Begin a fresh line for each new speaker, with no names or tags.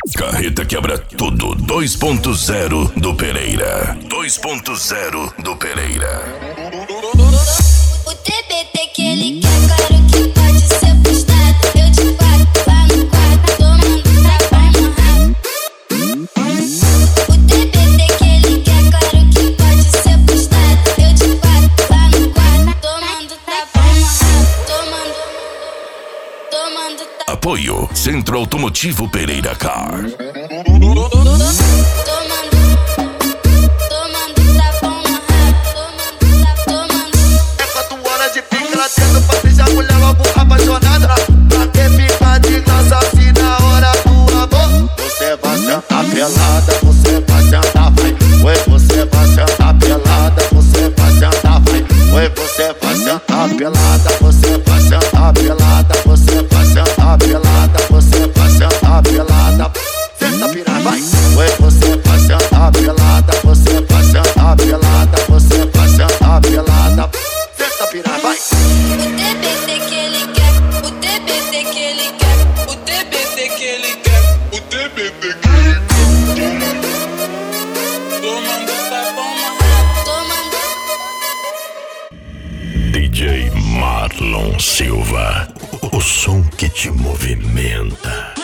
Carreta quebra tudo 2.0 do Pereira. 2.0 do Pereira.
O TBT que ele quer, claro que pode ser postado. Eu te bato lá no quarto, tomando trabalho no rabo. O TBT que ele quer, claro que pode ser postado. Eu te bato lá no quarto, tomando trabalho no rabo. Tomando.
Apoio Centro Automotivo Pereira Car.
Pelada, você vai sentar, vai. Oi, você vai sentar pelada, você vai sentar, vai. Oi, você vai sentar pelada, você vai sentar pelada, você vai sentar pelada, você vai sentar pelada. Senta piranha, vai. Oi, você vai sentar pelada, você vai sentar pelada, você vai sentar pelada. Senta piranha, vai.
O TBT que ele quer, o TBT que ele quer, o TBT que ele quer, o TBT que ele quer.
DJ Marlon Silva, o som que te movimenta.